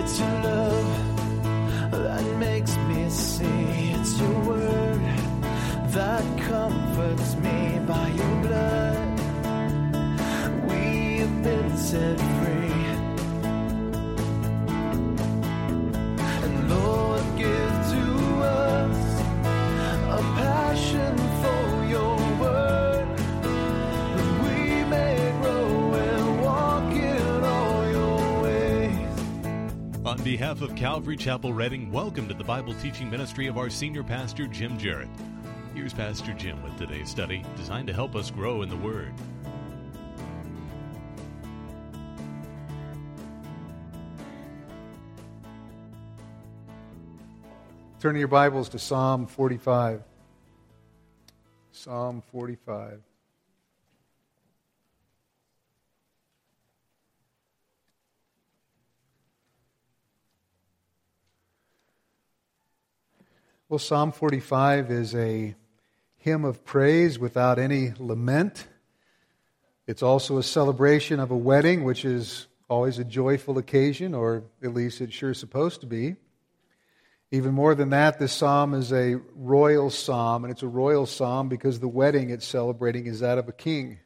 It's your love that makes me see. It's your word that comforts me. By your blood we have been set free. And Lord, give to us a passion for your word, that we may grow and walk in all your ways. On behalf of Calvary Chapel Redding, welcome to the Bible teaching ministry of our senior pastor, Jim Jarrett. Here's Pastor Jim with today's study, designed to help us grow in the Word. Turn your Bibles to Psalm 45. Psalm 45. Well, Psalm 45 is a hymn of praise without any lament. It's also a celebration of a wedding, which is always a joyful occasion, or at least it's sure supposed to be. Even more than that, this psalm is a royal psalm, and it's a royal psalm because the wedding it's celebrating is that of a king.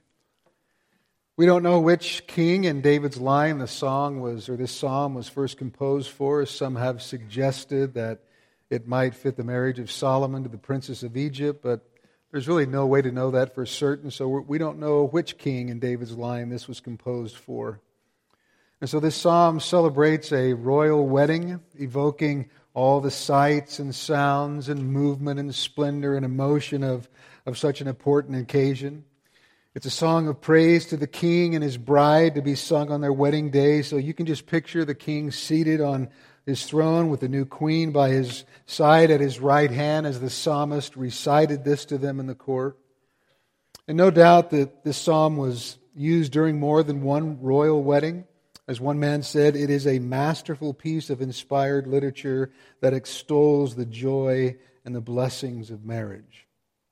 We don't know which king in David's line this psalm was first composed for. Some have suggested that it might fit the marriage of Solomon to the princess of Egypt, but there's really no way to know that for certain, so we don't know which king in David's line this was composed for. And so this psalm celebrates a royal wedding, evoking all the sights and sounds and movement and splendor and emotion of such an important occasion. It's a song of praise to the king and his bride to be sung on their wedding day, so you can just picture the king seated on his throne with the new queen by his side at his right hand as the psalmist recited this to them in the court. And no doubt that this psalm was used during more than one royal wedding. As one man said, it is a masterful piece of inspired literature that extols the joy and the blessings of marriage.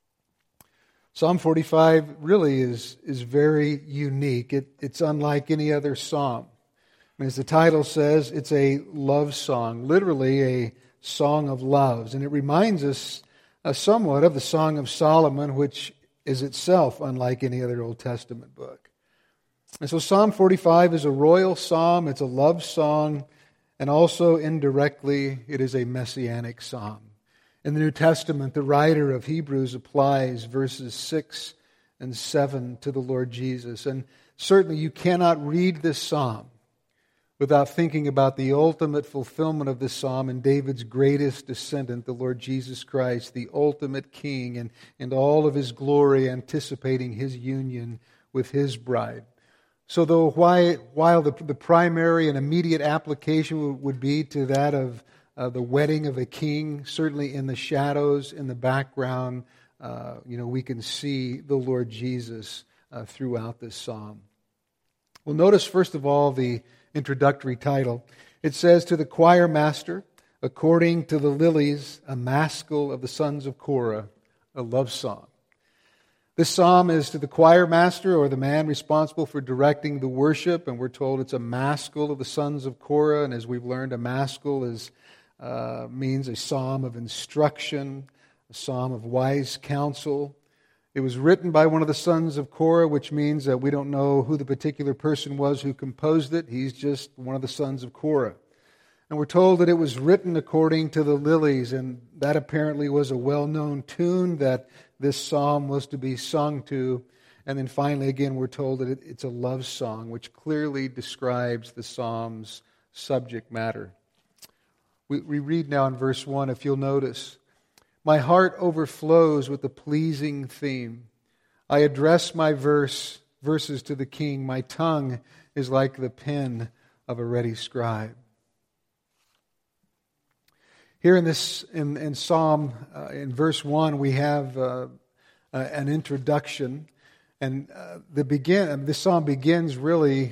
Psalm 45 really is very unique. It's unlike any other psalm. As the title says, it's a love song, literally a song of loves. And it reminds us somewhat of the Song of Solomon, which is itself unlike any other Old Testament book. And so Psalm 45 is a royal psalm, it's a love song, and also indirectly it is a messianic psalm. In the New Testament, the writer of Hebrews applies verses 6 and 7 to the Lord Jesus. And certainly you cannot read this psalm without thinking about the ultimate fulfillment of this psalm in David's greatest descendant, the Lord Jesus Christ, the ultimate king, and all of his glory, anticipating his union with his bride. So though while the primary and immediate application would be to that of the wedding of a king, certainly in the shadows, in the background, we can see the Lord Jesus throughout this psalm. Well, notice first of all the introductory title. It says, "To the choir master, according to the lilies, a maskil of the sons of Korah, a love song." This psalm is to the choir master, or the man responsible for directing the worship, and we're told it's a maskil of the sons of Korah, and as we've learned, a maskil means a psalm of instruction, a psalm of wise counsel. It was written by one of the sons of Korah, which means that we don't know who the particular person was who composed it. He's just one of the sons of Korah. And we're told that it was written according to the lilies, and that apparently was a well-known tune that this psalm was to be sung to. And then finally, again, we're told that it's a love song, which clearly describes the psalm's subject matter. We read now in verse 1, if you'll notice, "My heart overflows with a pleasing theme. I address my verses to the king. My tongue is like the pen of a ready scribe." Here in Psalm, in verse 1, we have an introduction, and this psalm begins really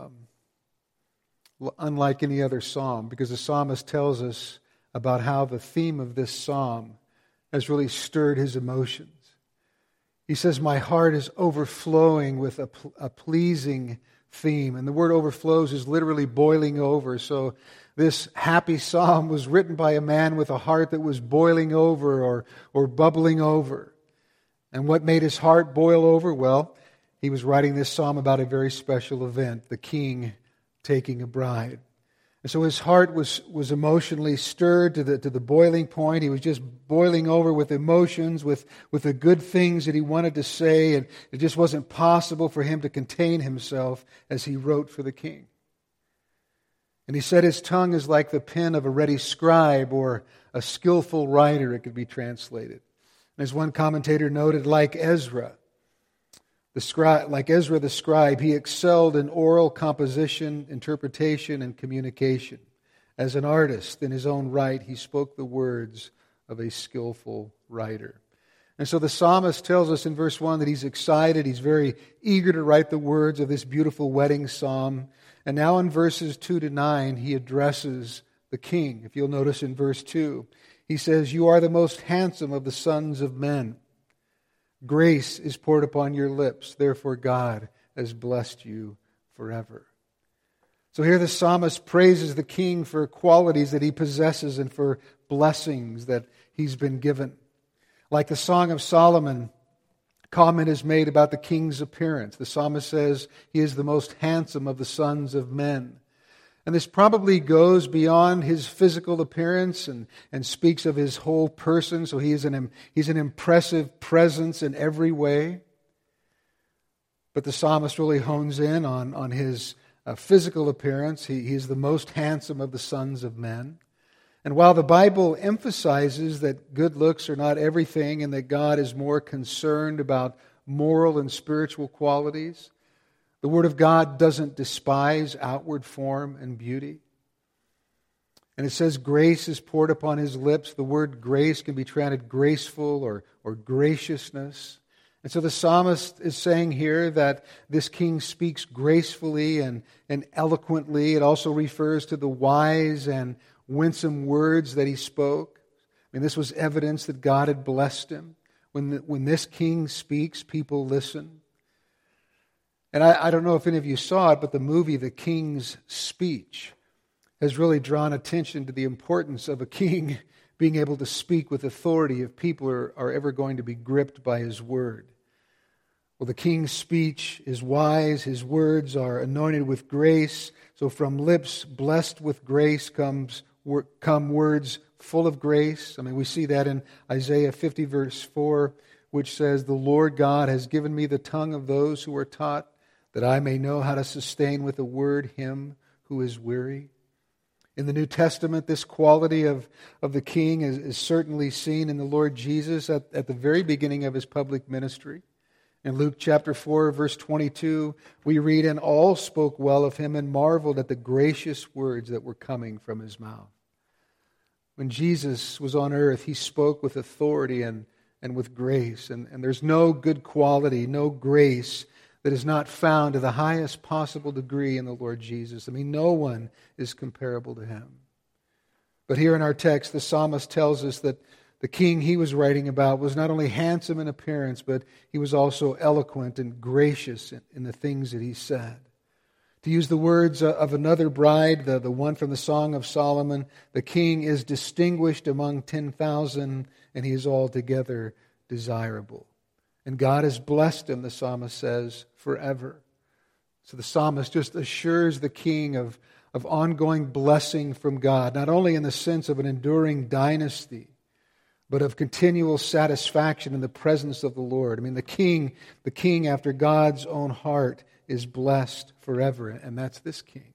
unlike any other psalm, because the psalmist tells us about how the theme of this psalm has really stirred his emotions. He says, "My heart is overflowing with a pleasing theme. And the word overflows is literally boiling over. So this happy psalm was written by a man with a heart that was boiling over or bubbling over. And what made his heart boil over? Well, he was writing this psalm about a very special event, the king taking a bride. And so his heart was emotionally stirred to the boiling point. He was just boiling over with emotions, with the good things that he wanted to say, and it just wasn't possible for him to contain himself as he wrote for the king. And he said his tongue is like the pen of a ready scribe or a skillful writer, it could be translated. And as one commentator noted, like Ezra the scribe, he excelled in oral composition, interpretation, and communication. As an artist, in his own right, he spoke the words of a skillful writer. And so the psalmist tells us in verse 1 that he's excited, he's very eager to write the words of this beautiful wedding psalm. And now in verses 2 to 9, he addresses the king. If you'll notice in verse 2, he says, "You are the most handsome of the sons of men. Grace is poured upon your lips, therefore God has blessed you forever." So here the psalmist praises the king for qualities that he possesses and for blessings that he's been given. Like the Song of Solomon, comment is made about the king's appearance. The psalmist says he is the most handsome of the sons of men. And this probably goes beyond his physical appearance and speaks of his whole person. So he's an impressive presence in every way. But the psalmist really hones in on his physical appearance. He is the most handsome of the sons of men. And while the Bible emphasizes that good looks are not everything and that God is more concerned about moral and spiritual qualities, the Word of God doesn't despise outward form and beauty. And it says grace is poured upon his lips. The word grace can be translated graceful or graciousness. And so the psalmist is saying here that this king speaks gracefully and eloquently. It also refers to the wise and winsome words that he spoke. I mean, this was evidence that God had blessed him. When this king speaks, people listen. And I don't know if any of you saw it, but the movie The King's Speech has really drawn attention to the importance of a king being able to speak with authority if people are ever going to be gripped by his word. Well, the king's speech is wise. His words are anointed with grace. So from lips blessed with grace come words full of grace. I mean, we see that in Isaiah 50 verse 4, which says, "The Lord God has given me the tongue of those who are taught, that I may know how to sustain with a word him who is weary." In the New Testament, this quality of the king is certainly seen in the Lord Jesus at the very beginning of his public ministry. In Luke chapter 4, verse 22, we read, "And all spoke well of him and marveled at the gracious words that were coming from his mouth." When Jesus was on earth, he spoke with authority and with grace. And there's no good quality, no grace that is not found to the highest possible degree in the Lord Jesus. I mean, no one is comparable to him. But here in our text, the psalmist tells us that the king he was writing about was not only handsome in appearance, but he was also eloquent and gracious in the things that he said. To use the words of another bride, the one from the Song of Solomon, the king is distinguished among 10,000, and he is altogether desirable. And God has blessed him, the psalmist says, forever. So the psalmist just assures the king of ongoing blessing from God, not only in the sense of an enduring dynasty, but of continual satisfaction in the presence of the Lord. I mean, the king after God's own heart is blessed forever, and that's this king.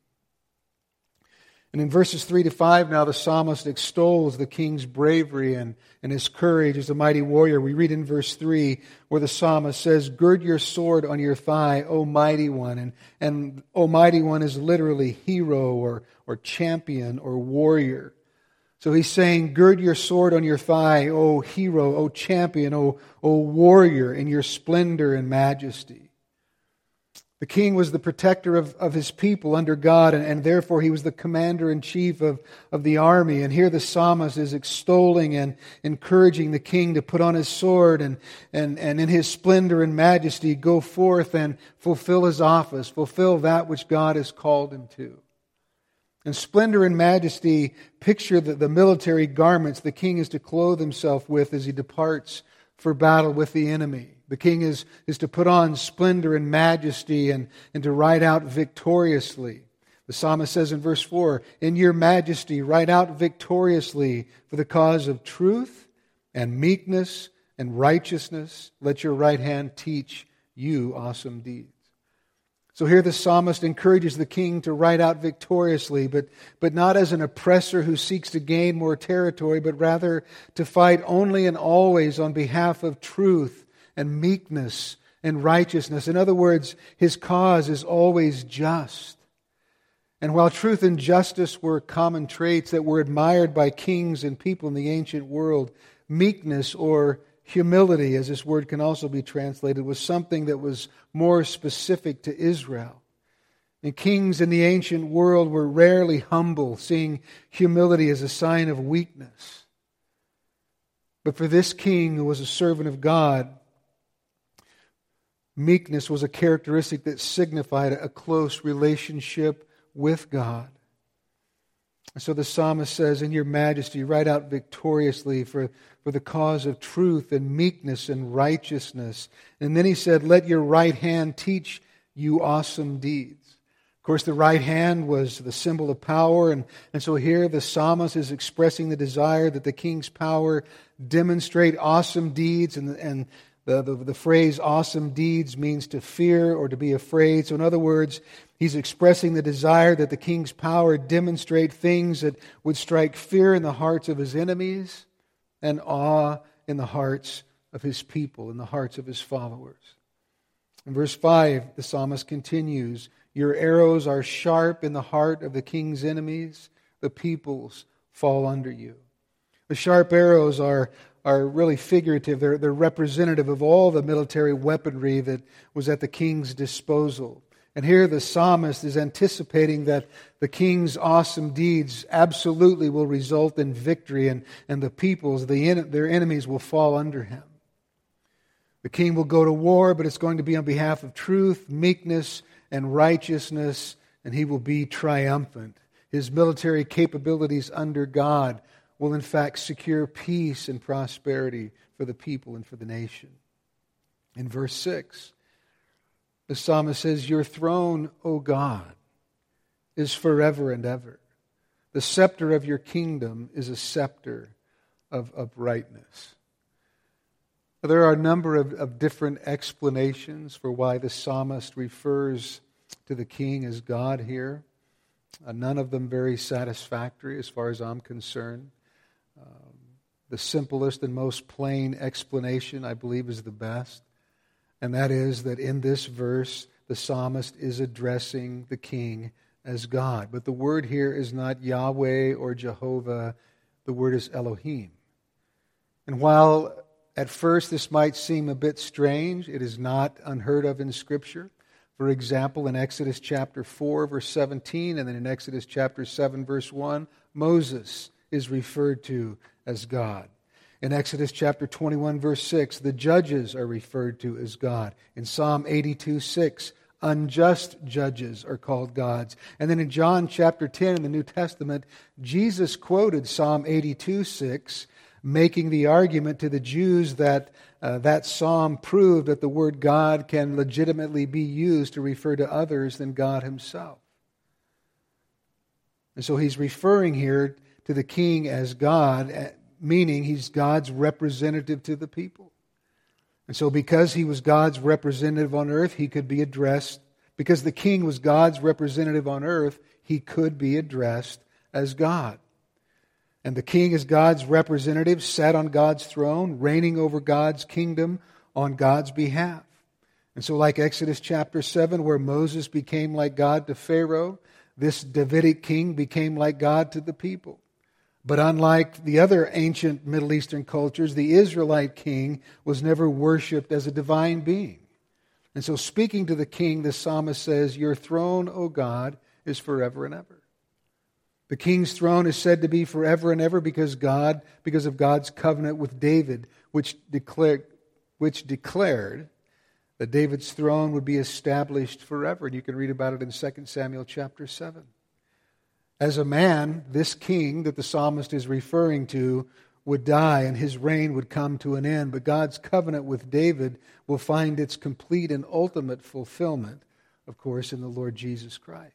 And in verses 3 to 5 now, the psalmist extols the king's bravery and his courage as a mighty warrior. We read in verse 3 where the psalmist says, "Gird your sword on your thigh, O mighty one." And O mighty one is literally hero or champion or warrior. So he's saying, gird your sword on your thigh, O hero, O champion, O warrior, in your splendor and majesty. The king was the protector of his people under God, and therefore he was the commander-in-chief of the army. And here the psalmist is extolling and encouraging the king to put on his sword and in his splendor and majesty go forth and fulfill his office, fulfill that which God has called him to. In splendor and majesty, picture the military garments the king is to clothe himself with as he departs for battle with the enemy. The king is to put on splendor and majesty and to ride out victoriously. The psalmist says in verse 4, "In your majesty ride out victoriously for the cause of truth and meekness and righteousness. Let your right hand teach you awesome deeds." So here the psalmist encourages the king to ride out victoriously, but not as an oppressor who seeks to gain more territory, but rather to fight only and always on behalf of truth and meekness and righteousness. In other words, his cause is always just. And while truth and justice were common traits that were admired by kings and people in the ancient world, meekness or humility, as this word can also be translated, was something that was more specific to Israel. And kings in the ancient world were rarely humble, seeing humility as a sign of weakness. But for this king who was a servant of God, meekness was a characteristic that signified a close relationship with God. And so the psalmist says, "In your majesty, ride out victoriously for the cause of truth and meekness and righteousness." And then he said, "Let your right hand teach you awesome deeds." Of course, the right hand was the symbol of power. And so here the psalmist is expressing the desire that the king's power demonstrate awesome deeds. And the phrase awesome deeds means to fear or to be afraid. So in other words, he's expressing the desire that the king's power demonstrate things that would strike fear in the hearts of his enemies and awe in the hearts of his people, in the hearts of his followers. In verse 5, the psalmist continues, "Your arrows are sharp in the heart of the king's enemies. The peoples fall under you." The sharp arrows are really figurative. They're representative of all the military weaponry that was at the king's disposal. And here the psalmist is anticipating that the king's awesome deeds absolutely will result in victory, and the peoples, their enemies, will fall under him. The king will go to war, but it's going to be on behalf of truth, meekness, and righteousness, and he will be triumphant. His military capabilities under God will in fact secure peace and prosperity for the people and for the nation. In verse 6, the psalmist says, "Your throne, O God, is forever and ever. The scepter of your kingdom is a scepter of uprightness." There are a number of different explanations for why the psalmist refers to the king as God here. None of them very satisfactory as far as I'm concerned. The simplest and most plain explanation, I believe, is the best. And that is that in this verse, the psalmist is addressing the king as God. But the word here is not Yahweh or Jehovah. The word is Elohim. And while at first this might seem a bit strange, it is not unheard of in Scripture. For example, in Exodus chapter 4, verse 17, and then in Exodus chapter 7, verse 1, Moses is referred to as God. In Exodus chapter 21, verse 6, the judges are referred to as God. In Psalm 82, 6, unjust judges are called gods. And then in John chapter 10 in the New Testament, Jesus quoted Psalm 82, 6, making the argument to the Jews that that psalm proved that the word God can legitimately be used to refer to others than God himself. And so he's referring here to the king as God, meaning he's God's representative to the people. And so because he was God's representative on earth, he could be addressed, because the king was God's representative on earth, he could be addressed as God. And the king is God's representative, sat on God's throne, reigning over God's kingdom on God's behalf. And so like Exodus chapter 7, where Moses became like God to Pharaoh, this Davidic king became like God to the people. But unlike the other ancient Middle Eastern cultures, the Israelite king was never worshipped as a divine being. And so speaking to the king, the psalmist says, "Your throne, O God, is forever and ever." The king's throne is said to be forever and ever because of God's covenant with David, which declared that David's throne would be established forever. And you can read about it in 2 Samuel chapter 7. As a man, this king that the psalmist is referring to would die and his reign would come to an end. But God's covenant with David will find its complete and ultimate fulfillment, of course, in the Lord Jesus Christ.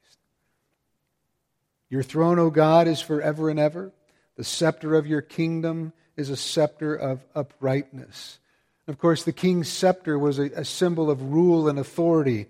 Your throne, O God, is forever and ever. The scepter of your kingdom is a scepter of uprightness. Of course, the king's scepter was a symbol of rule and authority.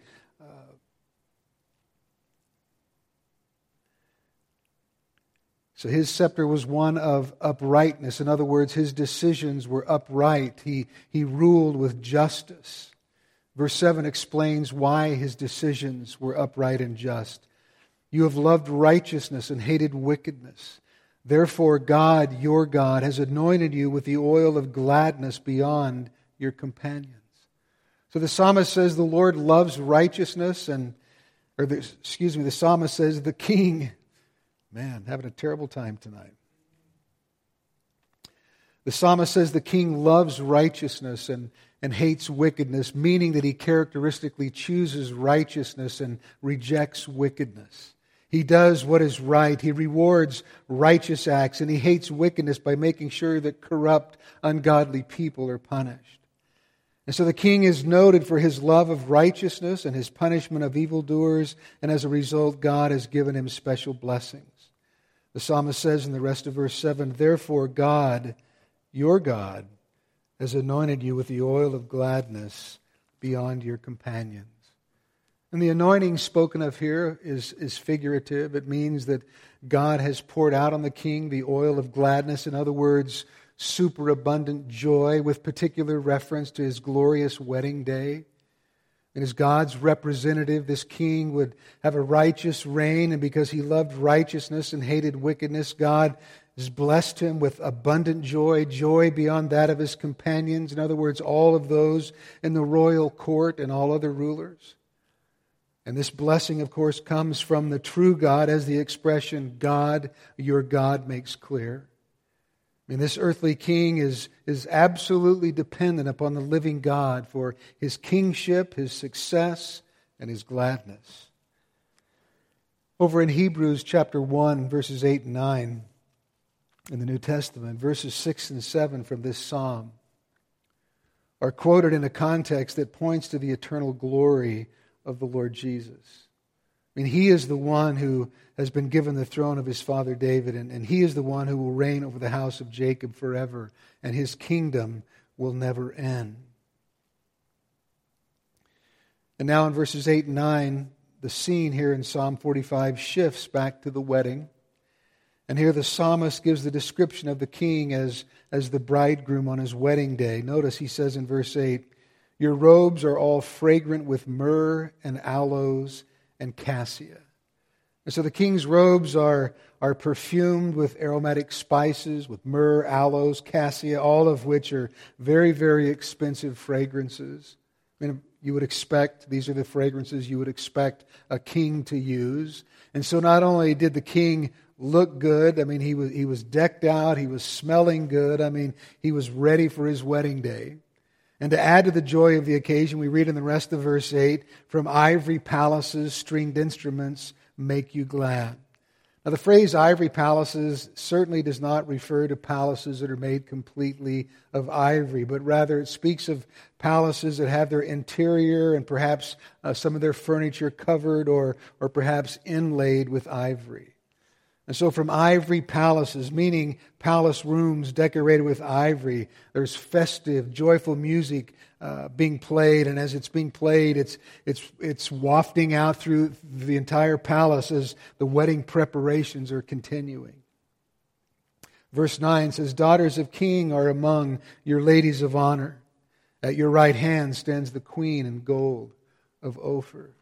So his scepter was one of uprightness. In other words, his decisions were upright. He ruled with justice. Verse 7 explains why his decisions were upright and just. You have loved righteousness and hated wickedness. Therefore, God, your God, has anointed you with the oil of gladness beyond your companions. So the psalmist says the Lord loves righteousness, the psalmist says the king, man, having a terrible time tonight. The psalmist says the king loves righteousness and hates wickedness, meaning that he characteristically chooses righteousness and rejects wickedness. He does what is right. He rewards righteous acts, and he hates wickedness by making sure that corrupt, ungodly people are punished. And so the king is noted for his love of righteousness and his punishment of evildoers, and as a result, God has given him special blessings. The psalmist says in the rest of verse 7, Therefore God, your God, has anointed you with the oil of gladness beyond your companions. And the anointing spoken of here is figurative. It means that God has poured out on the king the oil of gladness. In other words, superabundant joy, with particular reference to his glorious wedding day. And as God's representative, this king would have a righteous reign, and because he loved righteousness and hated wickedness, God has blessed him with abundant joy, joy beyond that of his companions. In other words, all of those in the royal court and all other rulers. And this blessing, of course, comes from the true God, as the expression, God, your God, makes clear. I mean, this earthly king is absolutely dependent upon the living God for his kingship, his success, and his gladness. Over in Hebrews chapter 1, verses 8 and 9, in the New Testament, verses 6 and 7 from this psalm are quoted in a context that points to the eternal glory of the Lord Jesus. I mean, he is the one who has been given the throne of his father David, and he is the one who will reign over the house of Jacob forever, and his kingdom will never end. And now in verses 8 and 9, the scene here in Psalm 45 shifts back to the wedding. And here the psalmist gives the description of the king as the bridegroom on his wedding day. Notice he says in verse 8, Your robes are all fragrant with myrrh and aloes and cassia. And so the king's robes are perfumed with aromatic spices, with myrrh, aloes, cassia, all of which are very, very expensive fragrances. I mean, you would expect, these are the fragrances you would expect a king to use. And so not only did the king look good, I mean, he was decked out, he was smelling good, I mean, he was ready for his wedding day. And to add to the joy of the occasion, we read in the rest of verse 8, From ivory palaces, stringed instruments make you glad. Now the phrase ivory palaces certainly does not refer to palaces that are made completely of ivory, but rather it speaks of palaces that have their interior and perhaps some of their furniture covered or perhaps inlaid with ivory. And so from ivory palaces, meaning palace rooms decorated with ivory, there's festive, joyful music being played, and as it's being played, it's wafting out through the entire palace as the wedding preparations are continuing. Verse 9 says, Daughters of king are among your ladies of honor. At your right hand stands the queen in gold of Ophir.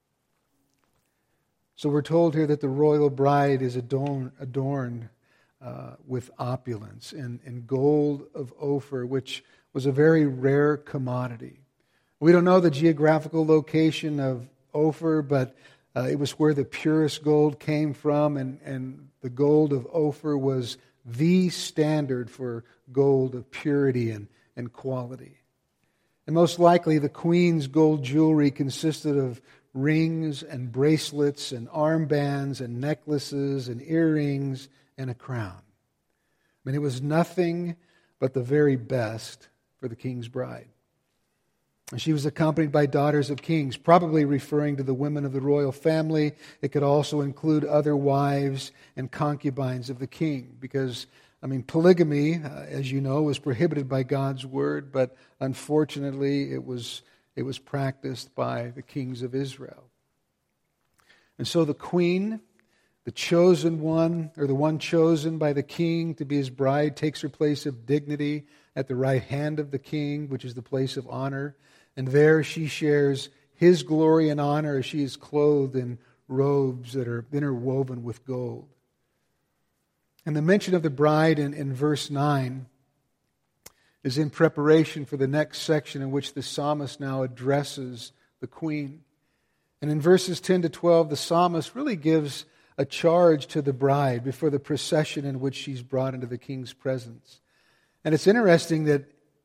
So we're told here that the royal bride is adorned with opulence and gold of Ophir, which was a very rare commodity. We don't know the geographical location of Ophir, but it was where the purest gold came from, and the gold of Ophir was the standard for gold of purity and quality. And most likely the queen's gold jewelry consisted of rings and bracelets and armbands and necklaces and earrings and a crown. I mean, it was nothing but the very best for the king's bride. And she was accompanied by daughters of kings, probably referring to the women of the royal family. It could also include other wives and concubines of the king, because, I mean, polygamy, as you know, was prohibited by God's word, but unfortunately it was practiced by the kings of Israel. And so the queen, the chosen one, or the one chosen by the king to be his bride, takes her place of dignity at the right hand of the king, which is the place of honor. And there she shares his glory and honor as she is clothed in robes that are interwoven with gold. And the mention of the bride in verse 9 is in preparation for the next section in which the psalmist now addresses the queen. And in verses 10 to 12, the psalmist really gives a charge to the bride before the procession in which she's brought into the king's presence. And it's interesting that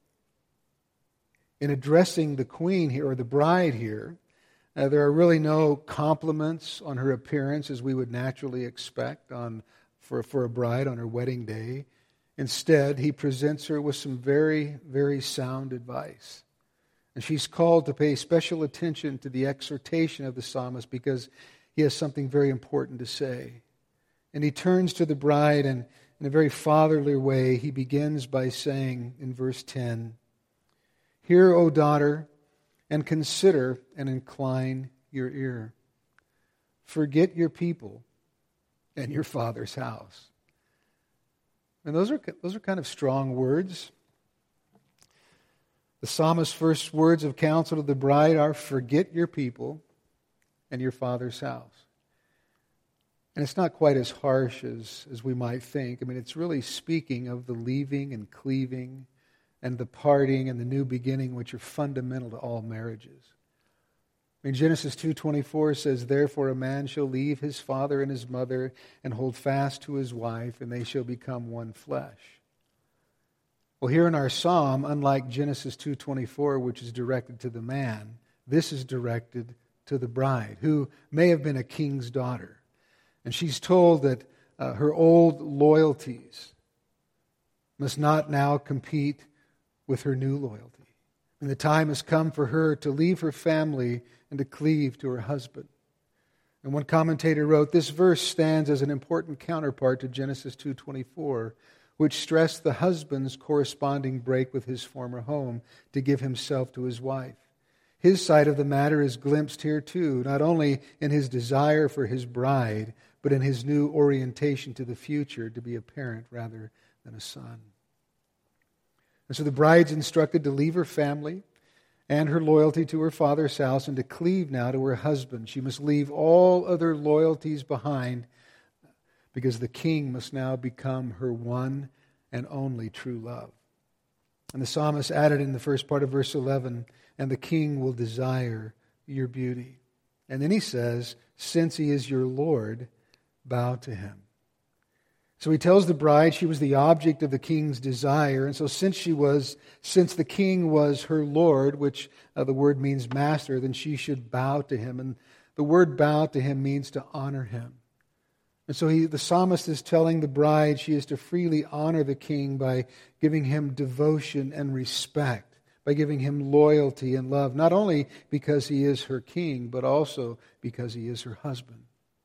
in addressing the queen here, or the bride here, there are really no compliments on her appearance as we would naturally expect for a bride on her wedding day. Instead, he presents her with some very, very sound advice. And she's called to pay special attention to the exhortation of the psalmist because he has something very important to say. And he turns to the bride, and in a very fatherly way, he begins by saying in verse 10, "Hear, O daughter, and consider and incline your ear. Forget your people and your father's house." And those are kind of strong words. The psalmist's first words of counsel to the bride are, "Forget your people and your father's house." And it's not quite as harsh as we might think. I mean, it's really speaking of the leaving and cleaving and the parting and the new beginning, which are fundamental to all marriages. I mean, Genesis 2:24 says, "Therefore a man shall leave his father and his mother and hold fast to his wife, and they shall become one flesh." Well, here in our psalm, unlike Genesis 2:24, which is directed to the man, this is directed to the bride, who may have been a king's daughter. And she's told that her old loyalties must not now compete with her new loyalty. And the time has come for her to leave her family and to cleave to her husband. And one commentator wrote, "This verse stands as an important counterpart to Genesis 2:24, which stressed the husband's corresponding break with his former home to give himself to his wife. His side of the matter is glimpsed here too, not only in his desire for his bride, but in his new orientation to the future to be a parent rather than a son." And so the bride's instructed to leave her family and her loyalty to her father's house and to cleave now to her husband. She must leave all other loyalties behind because the king must now become her one and only true love. And the psalmist added in the first part of verse 11, "And the king will desire your beauty." And then he says, "Since he is your Lord, bow to him." So he tells the bride she was the object of the king's desire. And so since the king was her Lord, which the word means master, then she should bow to him. And the word bow to him means to honor him. And so the psalmist is telling the bride she is to freely honor the king by giving him devotion and respect, by giving him loyalty and love, not only because he is her king, but also because he is her husband.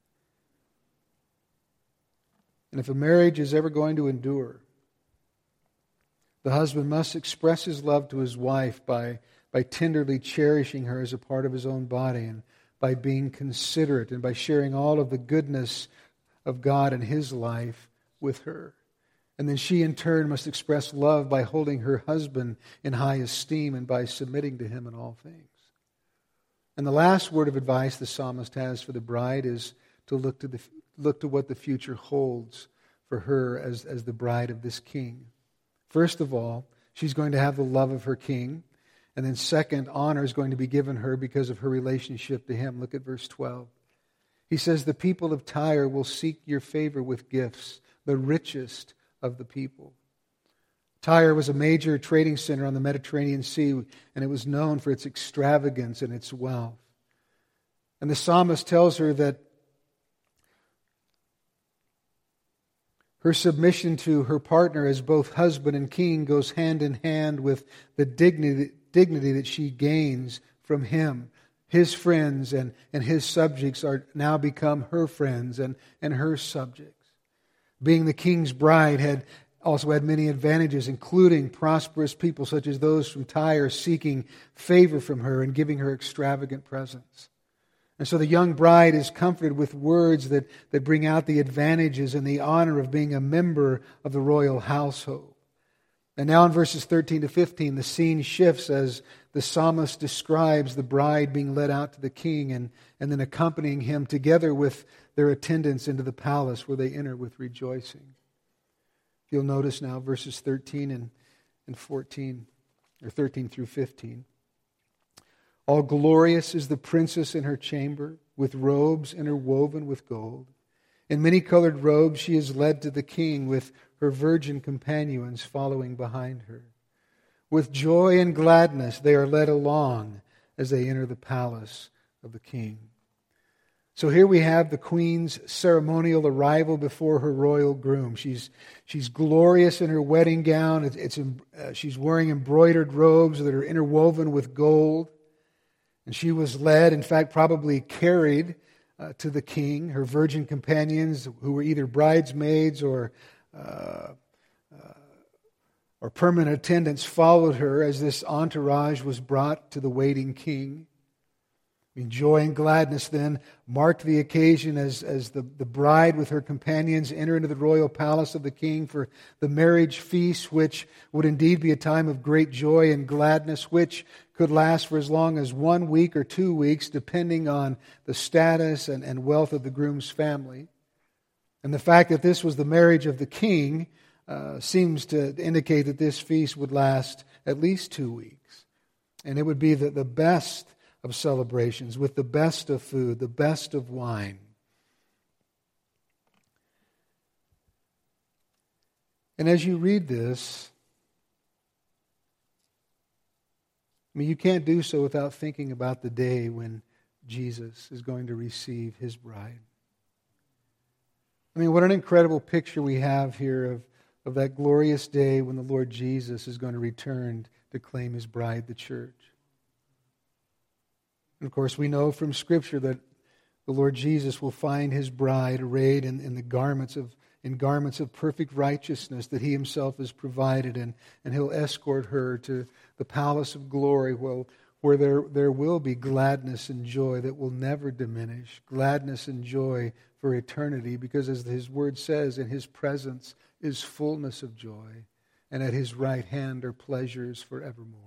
And if a marriage is ever going to endure, the husband must express his love to his wife by tenderly cherishing her as a part of his own body, and by being considerate, and by sharing all of the goodness of God in his life with her. And then she in turn must express love by holding her husband in high esteem and by submitting to him in all things. And the last word of advice the psalmist has for the bride is to look to what the future holds for her as the bride of this king. First of all, she's going to have the love of her king. And then second, honor is going to be given her because of her relationship to him. Look at verse 12. He says, the people of Tyre will seek your favor with gifts, the richest of the people. Tyre was a major trading center on the Mediterranean Sea, and it was known for its extravagance and its wealth. And the psalmist tells her that her submission to her partner as both husband and king goes hand in hand with the dignity that she gains from him. His friends and his subjects are now become her friends and her subjects. Being the king's bride also had many advantages, including prosperous people such as those from Tyre seeking favor from her and giving her extravagant presents. And so the young bride is comforted with words that bring out the advantages and the honor of being a member of the royal household. And now in verses 13 to 15, the scene shifts as the psalmist describes the bride being led out to the king and then accompanying him together with their attendants into the palace where they enter with rejoicing. You'll notice now verses 13 and 14, or 13 through 15. All glorious is the princess in her chamber, with robes interwoven with gold. In many-colored robes she is led to the king, with her virgin companions following behind her. With joy and gladness they are led along as they enter the palace of the king. So here we have the queen's ceremonial arrival before her royal groom. She's glorious in her wedding gown. She's wearing embroidered robes that are interwoven with gold. And she was led, in fact, probably carried to the king. Her virgin companions, who were either bridesmaids or permanent attendants, followed her as this entourage was brought to the waiting king. Joy and gladness then marked the occasion as the bride with her companions enter into the royal palace of the king for the marriage feast, which would indeed be a time of great joy and gladness, which could last for as long as 1 week or 2 weeks, depending on the status and wealth of the groom's family. And the fact that this was the marriage of the king seems to indicate that this feast would last at least 2 weeks. And it would be the best of celebrations, with the best of food, the best of wine. And as you read this, you can't do so without thinking about the day when Jesus is going to receive his bride. What an incredible picture we have here of that glorious day when the Lord Jesus is going to return to claim his bride, the church. And of course, we know from Scripture that the Lord Jesus will find his bride arrayed in garments of perfect righteousness that he himself has provided, and he'll escort her to the palace of glory where there will be gladness and joy that will never diminish, gladness and joy for eternity, because as his word says, in his presence is fullness of joy, and at his right hand are pleasures forevermore.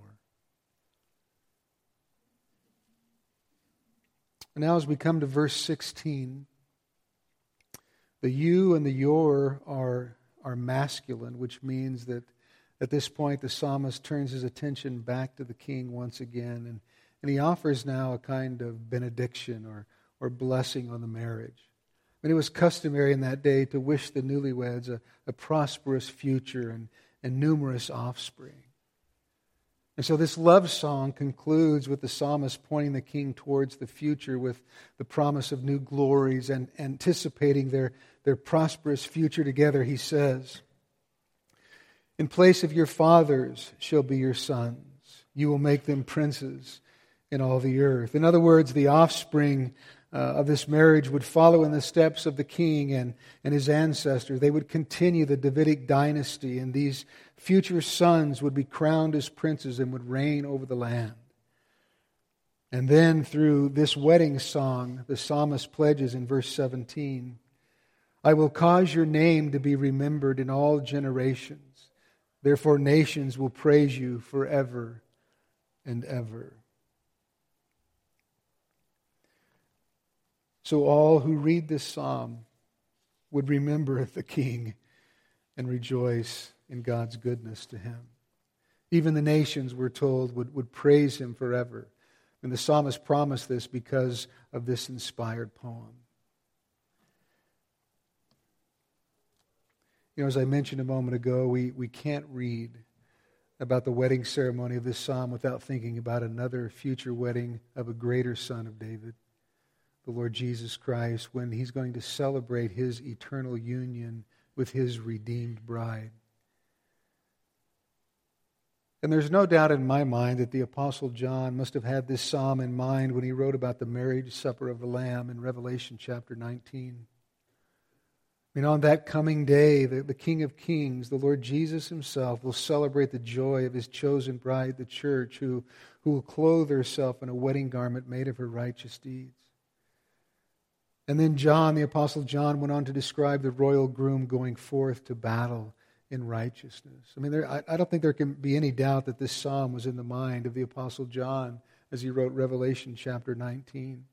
And now as we come to verse 16, the you and the your are masculine, which means that at this point the psalmist turns his attention back to the king once again, and he offers now a kind of benediction or blessing on the marriage. It was customary in that day to wish the newlyweds a prosperous future and numerous offspring. And so this love song concludes with the psalmist pointing the king towards the future with the promise of new glories and anticipating their prosperous future together. He says, "In place of your fathers shall be your sons. You will make them princes in all the earth." In other words, the offspring of this marriage would follow in the steps of the king and his ancestors. They would continue the Davidic dynasty, and these future sons would be crowned as princes and would reign over the land. And then through this wedding song, the psalmist pledges in verse 17, "I will cause your name to be remembered in all generations. Therefore nations will praise you forever and ever." So all who read this psalm would remember the King and rejoice in God's goodness to him. Even the nations, we're told, would praise him forever. And the psalmist promised this because of this inspired poem. As I mentioned a moment ago, we can't read about the wedding ceremony of this psalm without thinking about another future wedding of a greater son of David, the Lord Jesus Christ, when he's going to celebrate his eternal union with his redeemed bride. And there's no doubt in my mind that the Apostle John must have had this psalm in mind when he wrote about the marriage supper of the Lamb in Revelation chapter 19. On that coming day, the King of Kings, the Lord Jesus himself, will celebrate the joy of his chosen bride, the church, who will clothe herself in a wedding garment made of her righteous deeds. And then John, the Apostle John, went on to describe the royal groom going forth to battle in righteousness. I don't think there can be any doubt that this psalm was in the mind of the Apostle John as he wrote Revelation chapter 19.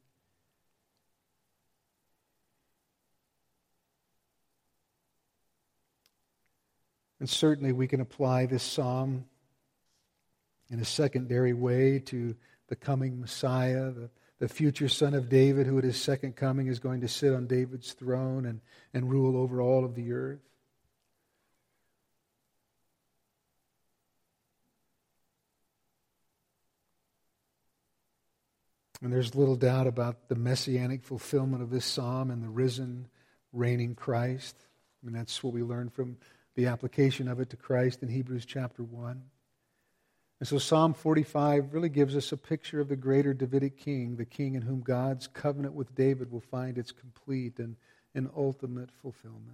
And certainly we can apply this psalm in a secondary way to the coming Messiah, the future son of David, who at his second coming is going to sit on David's throne and rule over all of the earth. And there's little doubt about the messianic fulfillment of this psalm and the risen, reigning Christ. That's what we learn from the application of it to Christ in Hebrews chapter 1. And so Psalm 45 really gives us a picture of the greater Davidic king, the king in whom God's covenant with David will find its complete and ultimate fulfillment.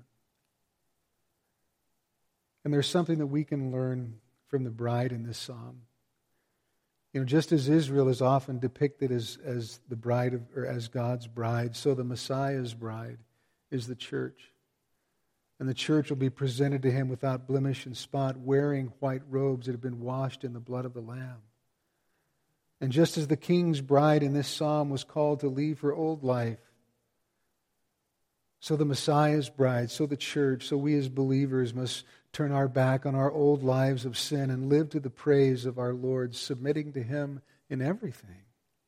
And there's something that we can learn from the bride in this psalm. Just as Israel is often depicted as the bride or as God's bride, so the Messiah's bride is the church. And the church will be presented to him without blemish and spot, wearing white robes that have been washed in the blood of the Lamb. And just as the king's bride in this psalm was called to leave her old life, so the Messiah's bride, so the church, so we as believers must turn our back on our old lives of sin and live to the praise of our Lord, submitting to him in everything.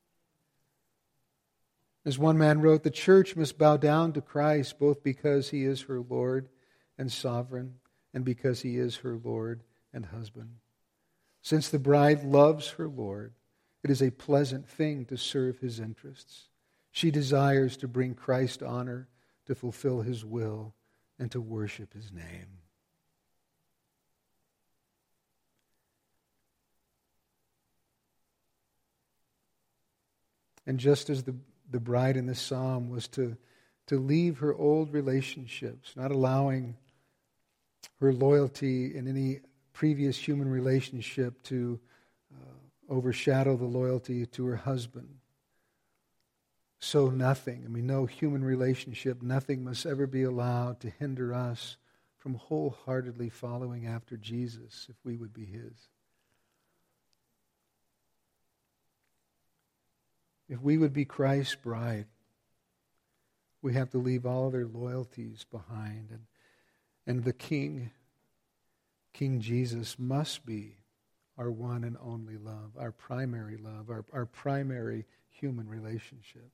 As one man wrote, the church must bow down to Christ both because he is her Lord and sovereign, and because he is her Lord and husband. Since the bride loves her Lord, it is a pleasant thing to serve his interests. She desires to bring Christ honor, to fulfill his will, and to worship his name. And just as the bride in this psalm was to leave her old relationships, not allowing her loyalty in any previous human relationship to overshadow the loyalty to her husband. So nothing, no human relationship, nothing must ever be allowed to hinder us from wholeheartedly following after Jesus if we would be his. If we would be Christ's bride, we have to leave all other loyalties behind. And the King Jesus, must be our one and only love, our primary love, our primary human relationship.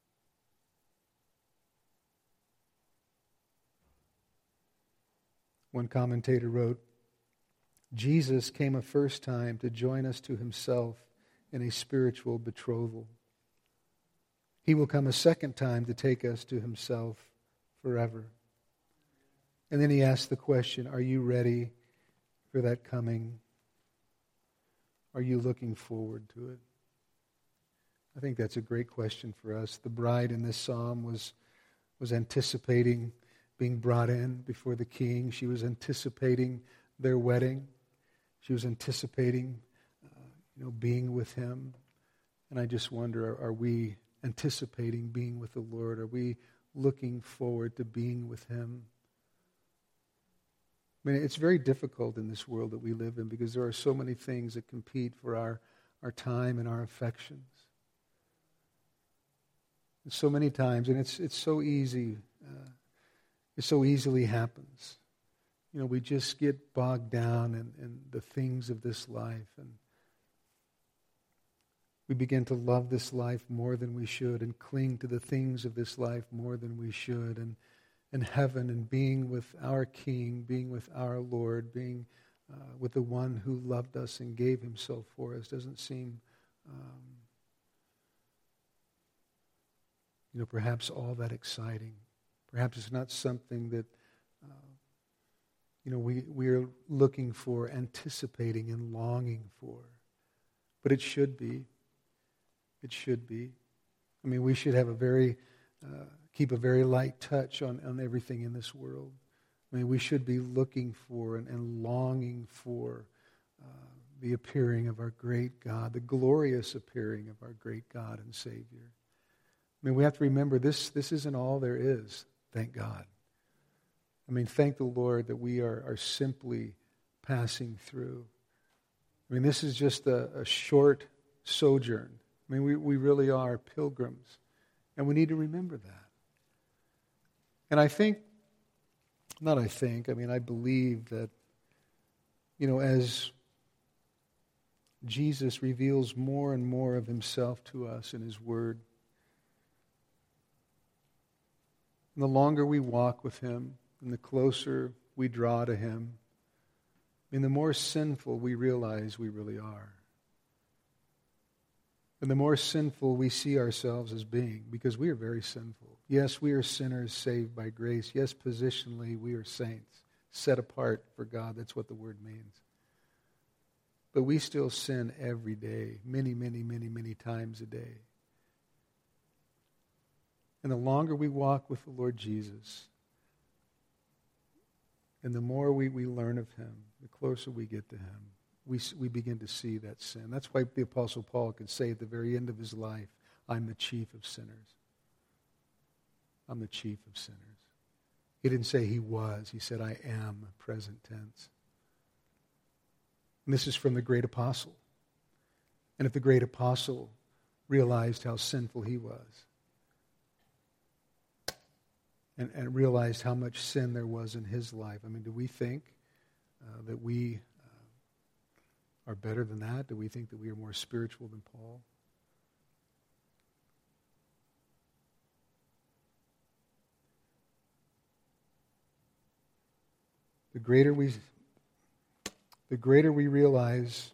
One commentator wrote, Jesus came a first time to join us to himself in a spiritual betrothal. He will come a second time to take us to himself forever. And then he asks the question, are you ready for that coming? Are you looking forward to it? I think that's a great question for us. The bride in this psalm was anticipating being brought in before the king. She was anticipating their wedding. She was anticipating being with him. And I just wonder, are we anticipating being with the Lord? Are we looking forward to being with him? It's very difficult in this world that we live in because there are so many things that compete for our time and our affections. And so many times, and it's so easy, it so easily happens we just get bogged down in the things of this life, and we begin to love this life more than we should and cling to the things of this life more than we should, and heaven and being with our King, being with our Lord, being with the one who loved us and gave himself for us doesn't seem, perhaps all that exciting. Perhaps it's not something that we are looking for, anticipating and longing for. But it should be. It should be. I mean, we should have keep a very light touch on everything in this world. I mean, we should be looking for and longing for the appearing of our great God, the glorious appearing of our great God and Savior. I mean, we have to remember this isn't all there is, thank God. I mean, thank the Lord that we are simply passing through. I mean, this is just a short sojourn. I mean, we really are pilgrims, and we need to remember that. And I believe that, as Jesus reveals more and more of himself to us in his word, and the longer we walk with him, and the closer we draw to him, and the more sinful we realize we really are. And the more sinful we see ourselves as being, because we are very sinful. Yes, we are sinners saved by grace. Yes, positionally, we are saints, set apart for God. That's what the word means. But we still sin every day, many, many, many, many times a day. And the longer we walk with the Lord Jesus, and the more we learn of him, the closer we get to him, we begin to see that sin. That's why the Apostle Paul could say at the very end of his life, I'm the chief of sinners. I'm the chief of sinners. He didn't say he was. He said, I am, present tense. And this is from the great apostle. And if the great apostle realized how sinful he was, and realized how much sin there was in his life, I mean, do we think that we are better than that? Do we think that we are more spiritual than Paul? The greater we realize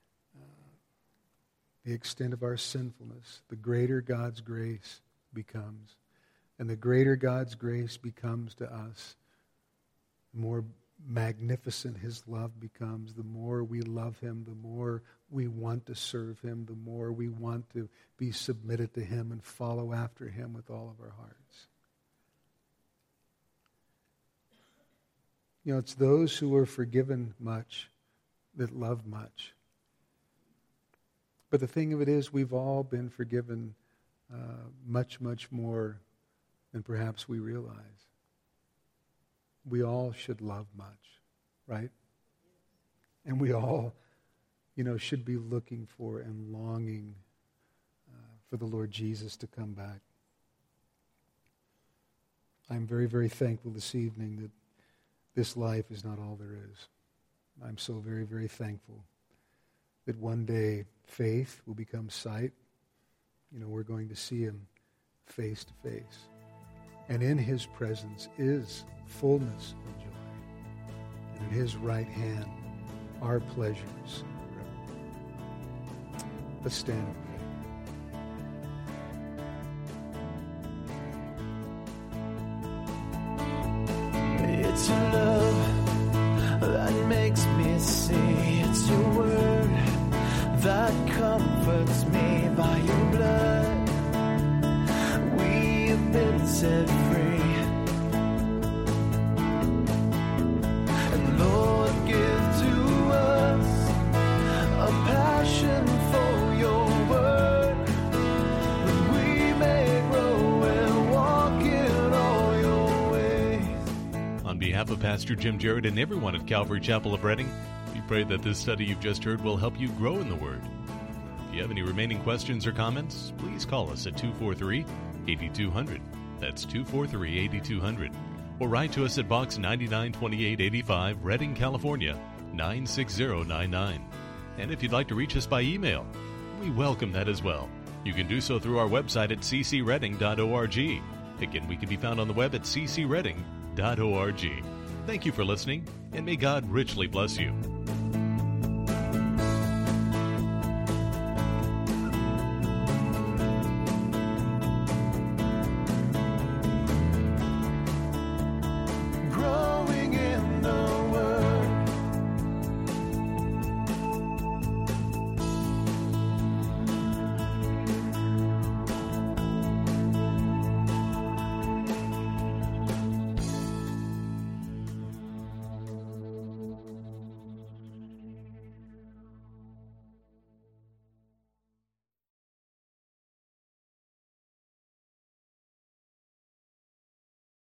the extent of our sinfulness, the greater God's grace becomes. And the greater God's grace becomes to us, the more magnificent his love becomes. The more we love him, the more we want to serve him, the more we want to be submitted to him and follow after him with all of our hearts. It's those who are forgiven much that love much. But the thing of it is, we've all been forgiven much, much more than perhaps we realize. We all should love much, right? And we all, should be looking for and longing for the Lord Jesus to come back. I'm very, very thankful this evening that this life is not all there is. I'm so very, very thankful that one day faith will become sight. We're going to see him face to face. And in his presence is fullness of joy. And in his right hand are pleasures forever. Let's stand and pray. It's your love that makes me see. It's your word that comforts me. By your blood we've been set free. And Lord, give to us a passion for your word, that we may grow and walk in all your ways. On behalf of Pastor Jim Jarrett and everyone at Calvary Chapel of Reading, we pray that this study you've just heard will help you grow in the Word. If you have any remaining questions or comments, please call us at 243-8200. That's 243-8200. or write to us at Box 992885, Redding, California, 96099. And if you'd like to reach us by email, we welcome that as well. You can do so through our website at ccredding.org. Again, we can be found on the web at ccredding.org. Thank you for listening, and may God richly bless you.